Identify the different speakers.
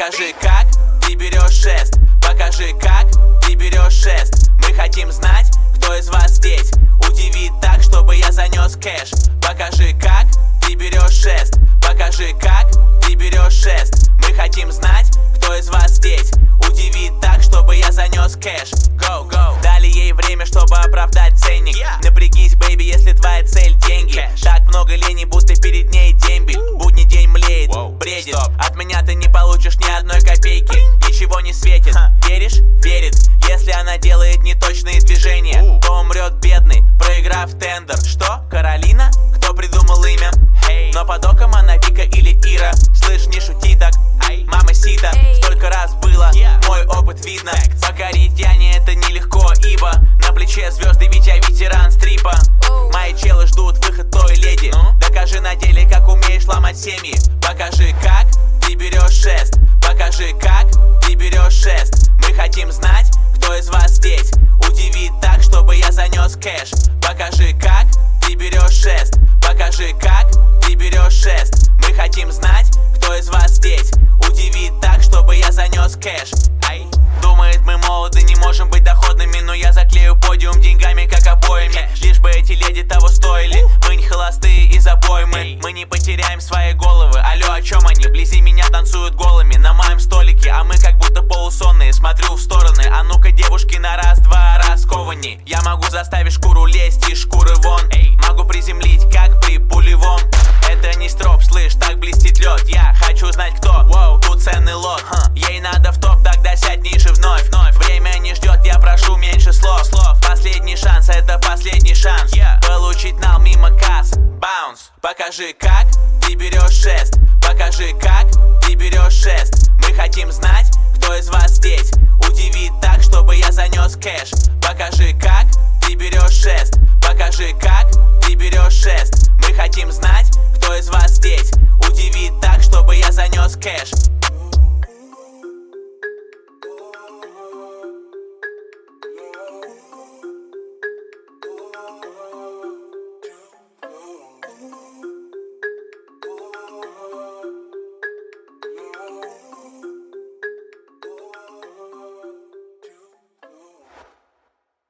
Speaker 1: Покажи, как ты берешь шест. Покажи, как ты берешь шест. Мы хотим знать, кто из вас здесь удивит так, чтобы я занес кэш. Покажи, как ты берешь шест. Покажи, как ты берешь шест. Мы хотим знать, кто из вас здесь удивит так, чтобы я занес кэш. Go, go. Дали ей время, чтобы оправдать ценник. Напрягись, бэйби, если твоя цель деньги. Так много лени, будто перед ней дембель. Будний день млеет, бредит. От меня ты не получишь ни одной копейки. Ничего не светит, веришь? Верит. Если она делает неточные движения, то умрет бедный, проиграв тендер. Что? Каролина? Кто придумал имя? Но под оком она Вика или Ира. Слышь, не шути так, мама Сита. Столько раз было, мой опыт видно. Покорить Яне это нелегко, ибо на плече звезды, ведь я ветеран стрипа. Мои челы ждут выход той леди. Докажи на деле, как умеешь ломать семьи. Покажи, как ты берешь шест. Покажи, как ты берешь шест. Мы хотим знать, кто из вас здесь удивит так, чтобы я занес кэш. Покажи, как ты берешь шест. Покажи, как ты берешь шест. Мы хотим знать, кто из вас здесь удивит так, чтобы я занес кэш. Думает, мы молоды, не можем быть доходными, но я заклею подиум деньгами, как обоями. Лишь бы эти леди того стоили. Мы не холостые из обоймы. Мы не потеряем свои головы. Алло, о чем они? Вблизи меня танцуют голыми на моем столике, а мы как будто полусонные. Смотрю в стороны, а ну-ка, девушки, на раз-два раскованней. Я могу заставить шкуру лезть из шкуры вон. Могу приземлить, как при пулевом. Это не строп, слышь, так блестит лед. Я хочу знать, кто тут ценный лот. Ей надо в топ, тогда сядь ниже вновь. Время не ждет, я прошу меньше слов. Последний шанс, это последний шанс получить нал мимо касс. Баунс. Покажи, как ты берешь шест. Покажи, как ты берешь шест. Мы хотим знать, кто из вас здесь удивит так, чтобы я занес кэш. Покажи, как ты берешь шест. Покажи, как ты берешь шест. Мы хотим знать, кто из вас здесь удивит так, чтобы я занес кэш.